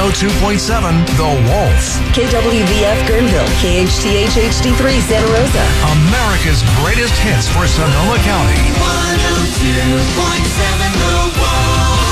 102.7 The Wolf. KWVF Guerneville, KHTH HD3 Santa Rosa. America's greatest hits for Sonoma County. 102.7 The Wolf.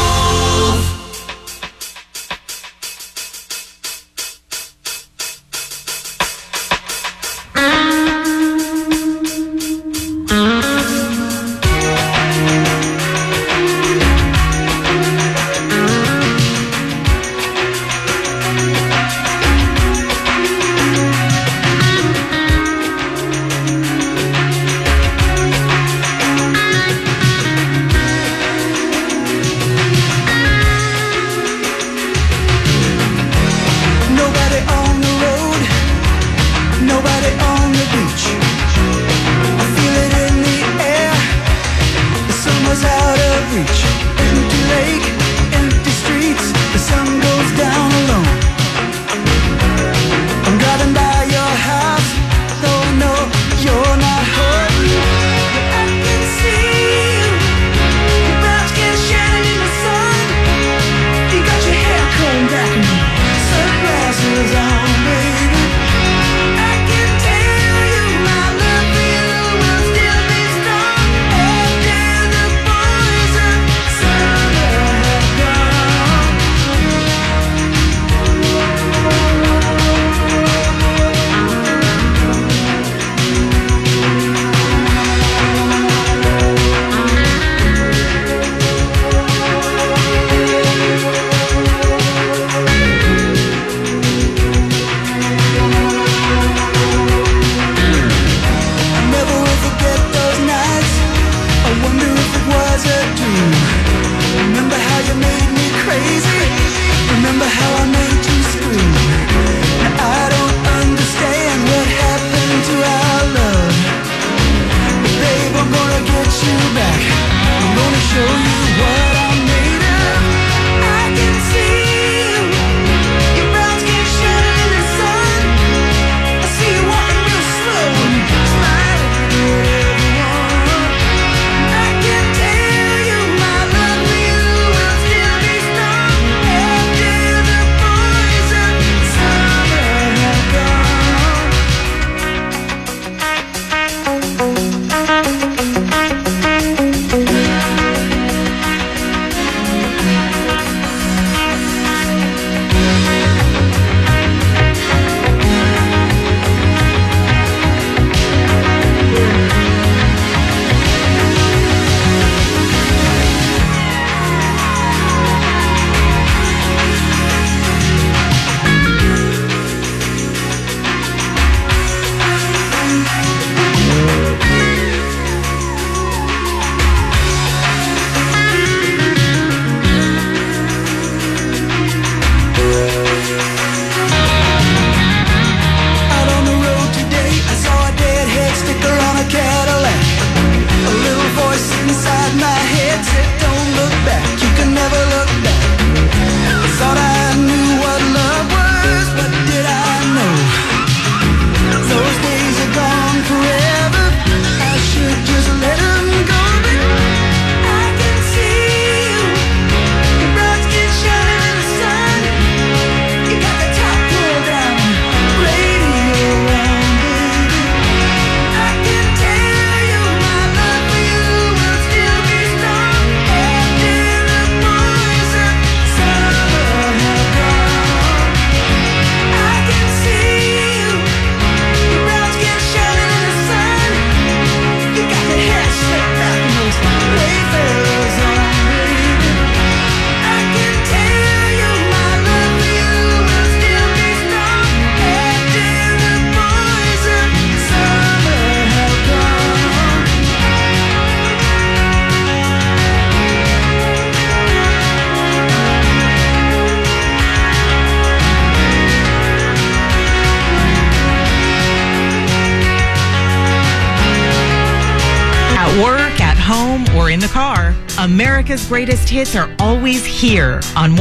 In the car, America's greatest hits are always here on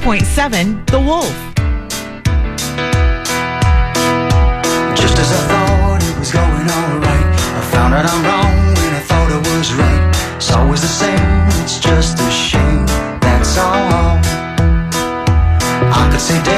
102.7 The Wolf. Just as I thought it was going all right, I found out I'm wrong when I thought it was right. It's always the same, it's just a shame, that's all. I could say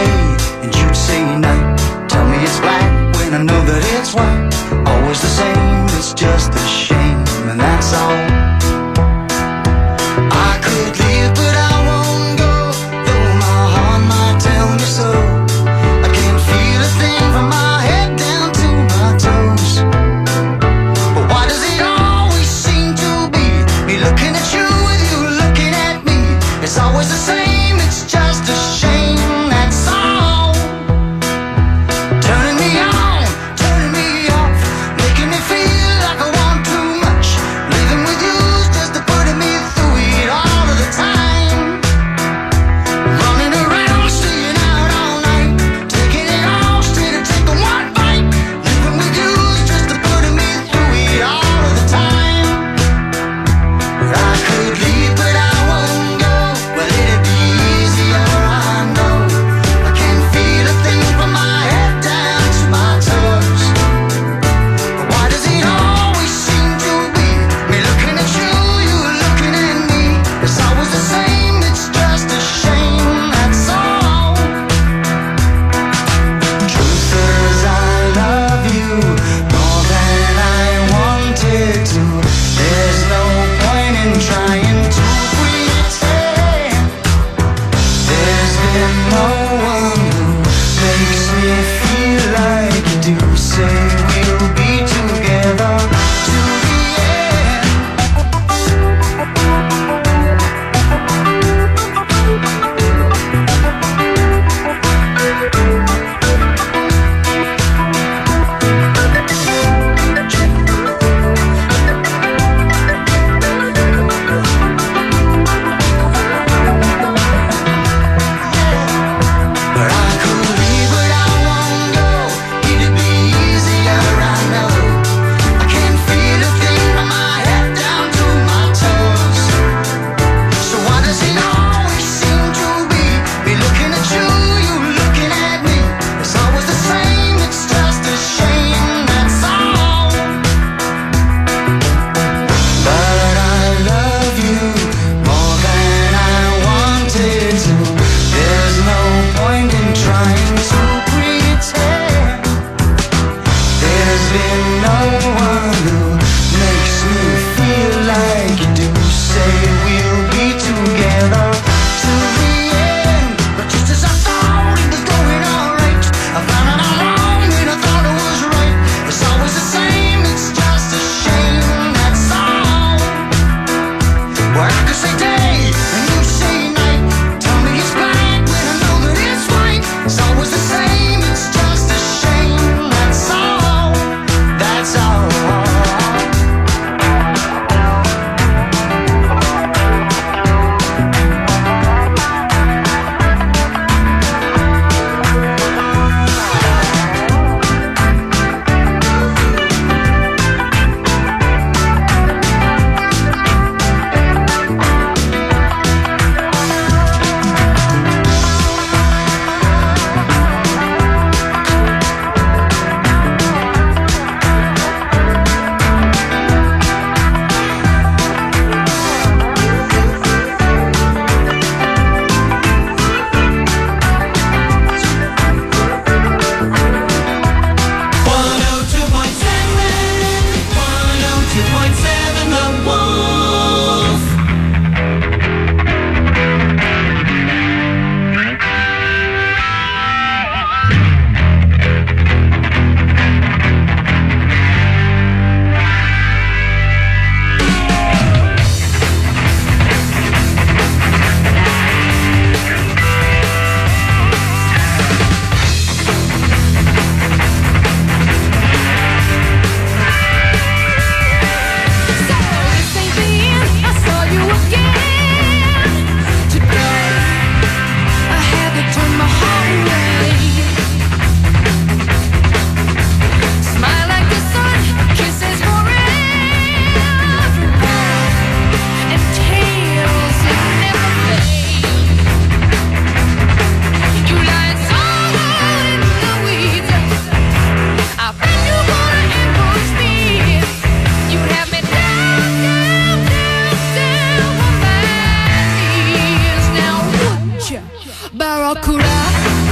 Barracuda.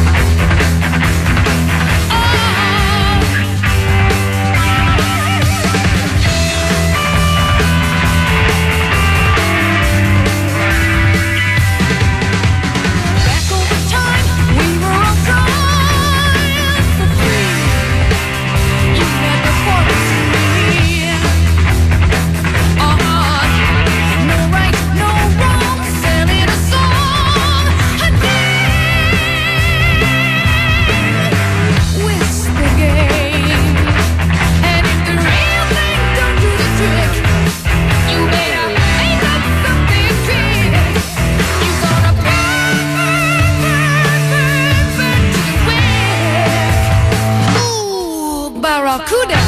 Barracuda.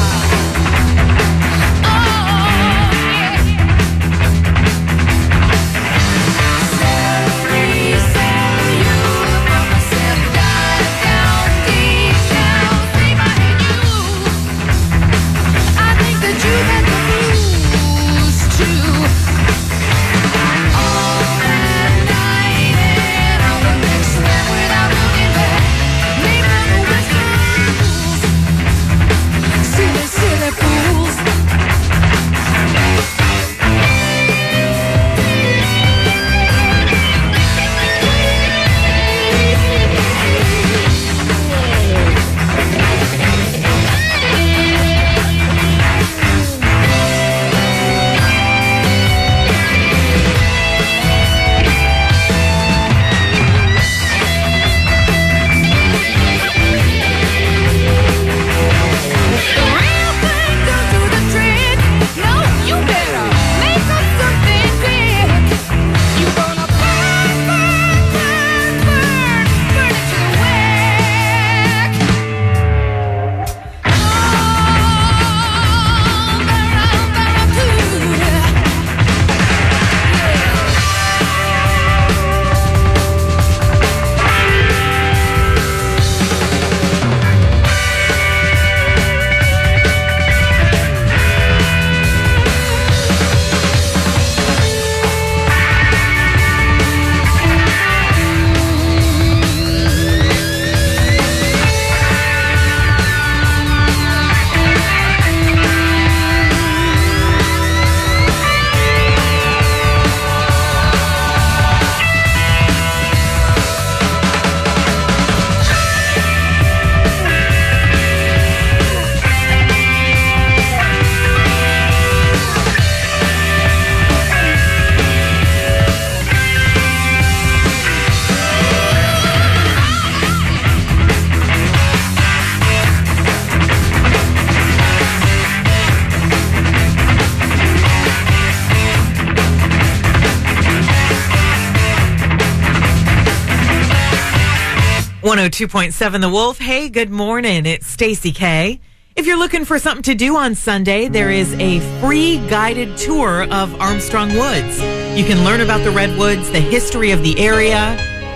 .7 The Wolf. Hey, good morning. It's Stacey K. If you're looking for something to do on Sunday, there is a free guided tour of Armstrong Woods. You can learn about the redwoods, the history of the area,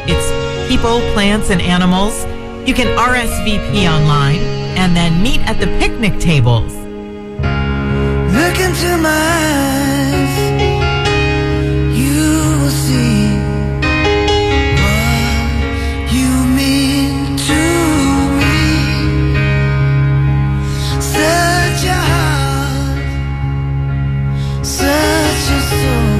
its people, plants, and animals. You can RSVP online and then meet at the picnic tables. Look into my eyes, you will see what you mean to me. Such a heart, such a soul.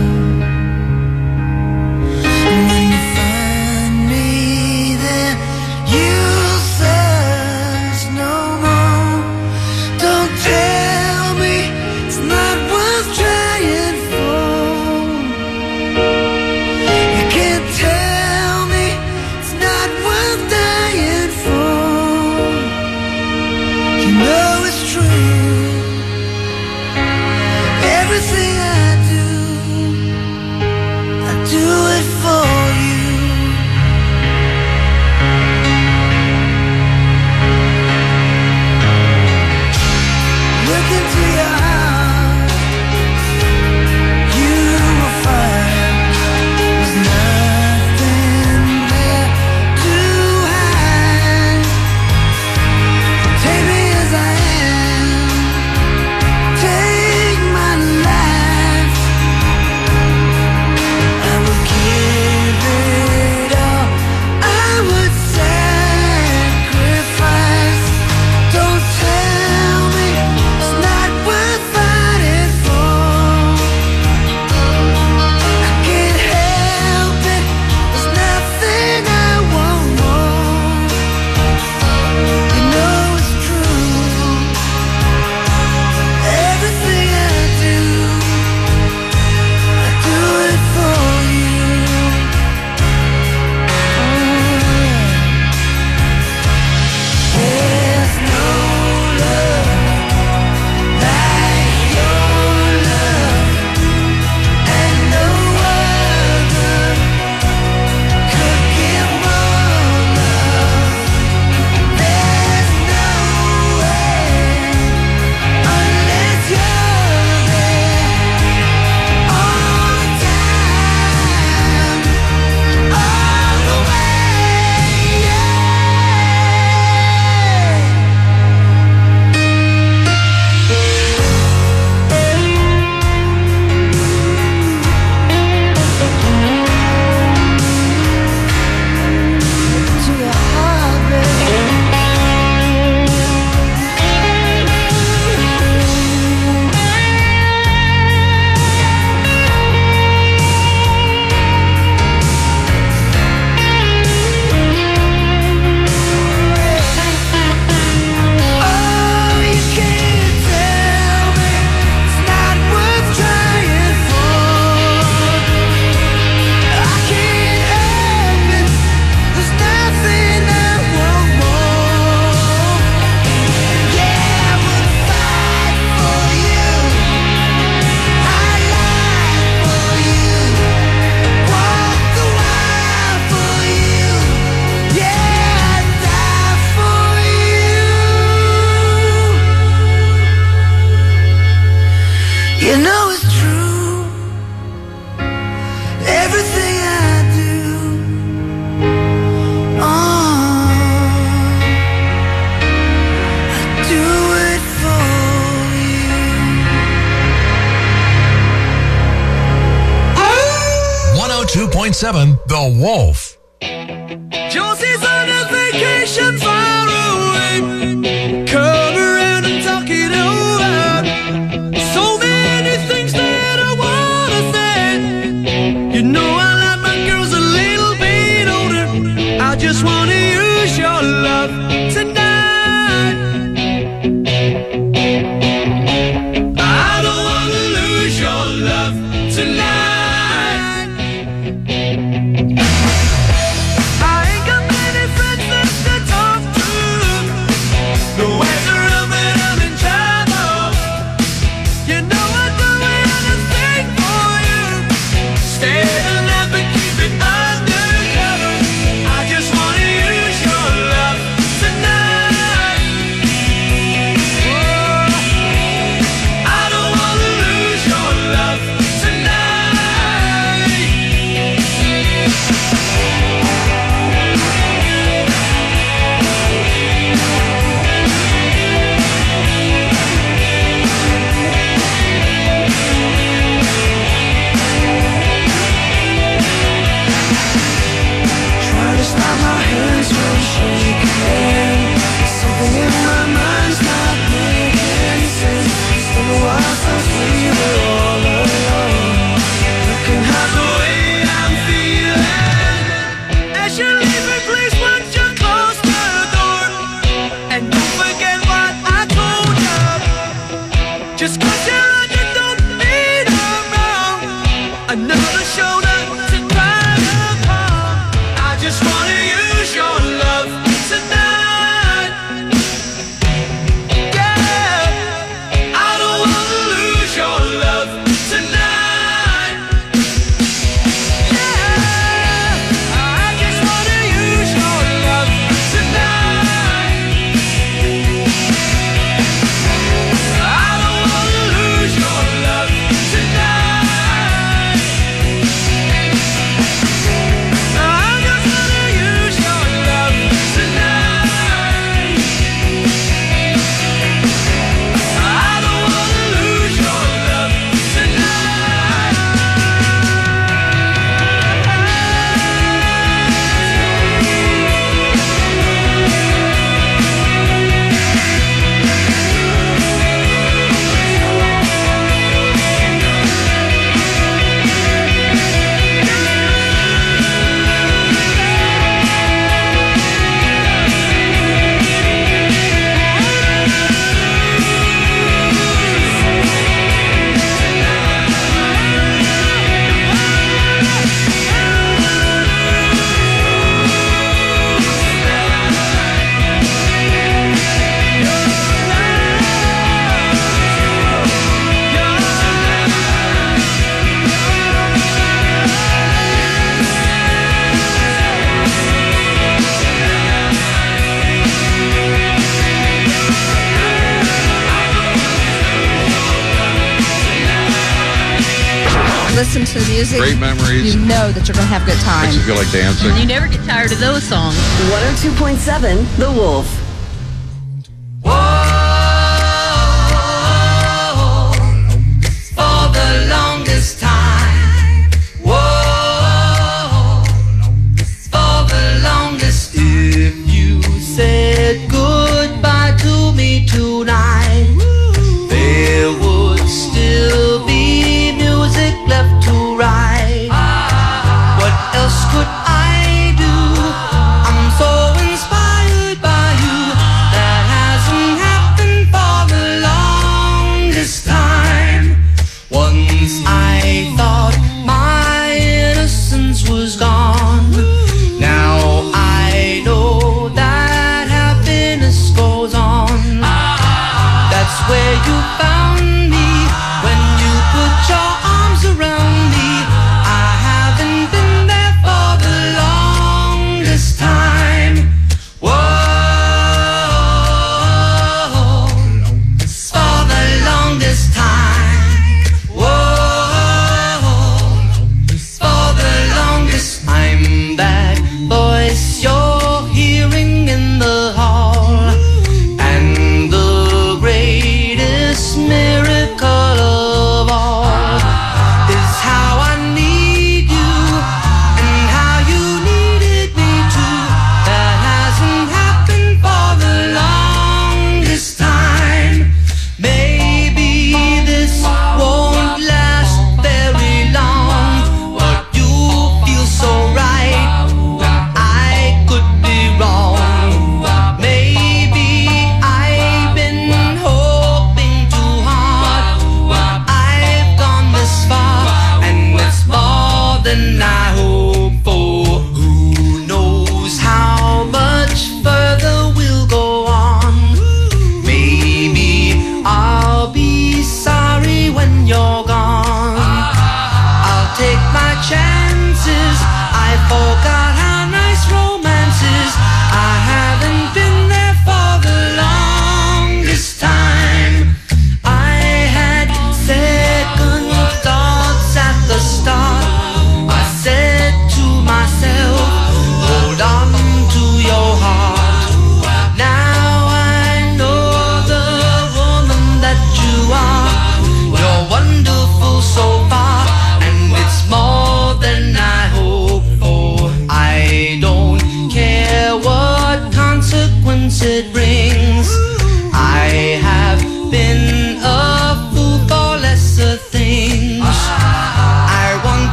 And when you find me there, you'll search no more. Don't tell me it's not worth trying. 92.7 The Wolf. Josie's on a vacation far away. Come around and talk it over. So many things that I wanna say. You know I like my girls a little bit older. I just wanna use your love tonight. I don't wanna lose your love tonight. Listen to the music. Great memories. You know that you're going to have a good time. Makes you feel like dancing. You never get tired of those songs. 102.7 The Wolf. For the longest time. Whoa, for the longest. If you said goodbye to me tonight, there would still be music left to write. What else could I do? I'm so inspired by you. That hasn't happened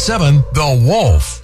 97.7 The Wolf.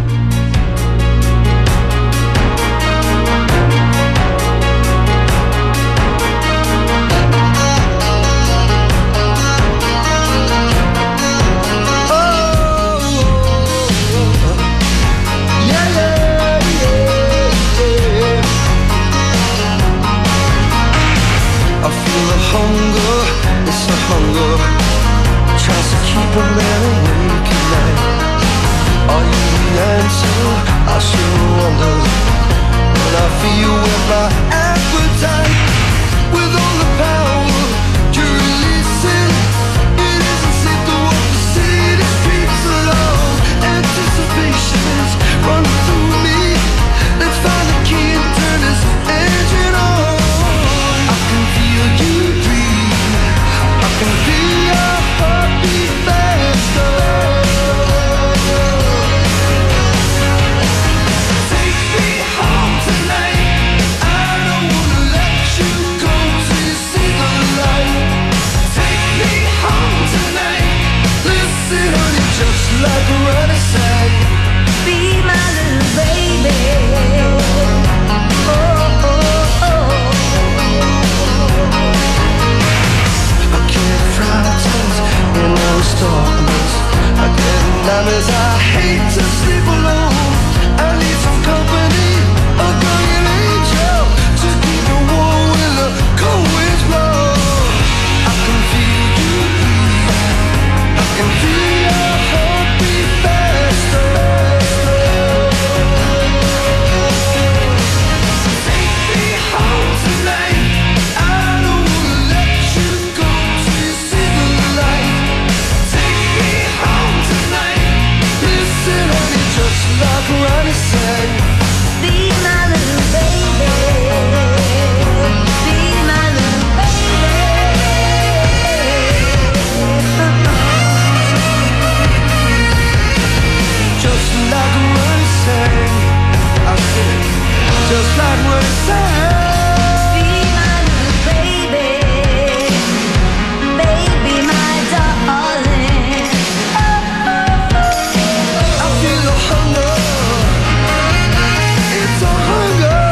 Keep a man awake at night. Are you the answer? I sure wonder. When I feel with my appetite, with all the power to release it, it isn't safe to walk the city streets alone. Anticipation is running through me. Let's find the key and turn this engine on. I can feel you breathe. I can feel your heartbeat. Like a running side, be my little baby. Oh, oh, oh. I can't frightened in those darkness. I get nightmares. I hate to sleep alone. I need some company, a guardian angel to keep me warm when the cold winds blow. I can feel you breathe. I can feel your heart. Just like what it said. Be my little baby, baby, my darling. I feel the hunger, it's a hunger.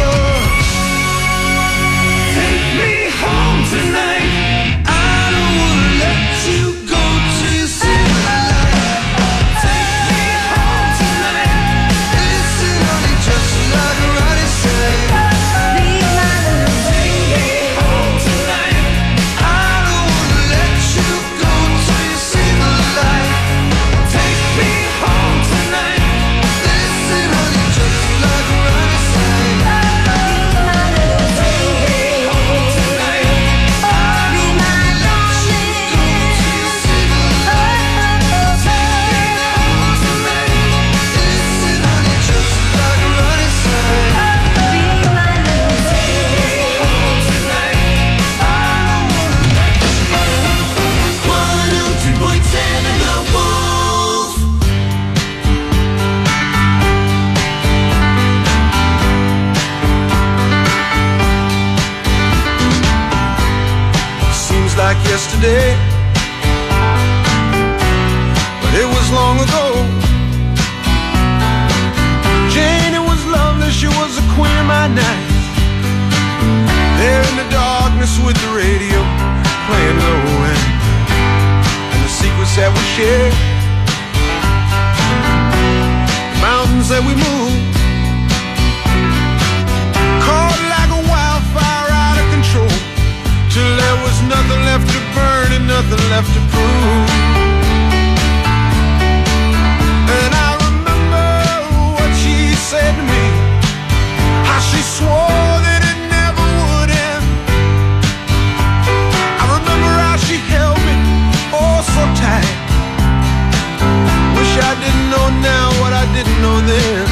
Take me home tonight. I don't wanna let you go till you see the light. Take me home tonight. Listen, honey, just like a yesterday, but it was long ago. Jane, it was lovely, she was the queen of my night. There in the darkness with the radio playing low and the secrets that we shared, the mountains that we moved, caught like a wildfire out of control, till there was nothing left to burn and nothing left to prove. And I remember what she said to me, how she swore that it never would end. I remember how she held me oh so tight. Wish I didn't know now what I didn't know then.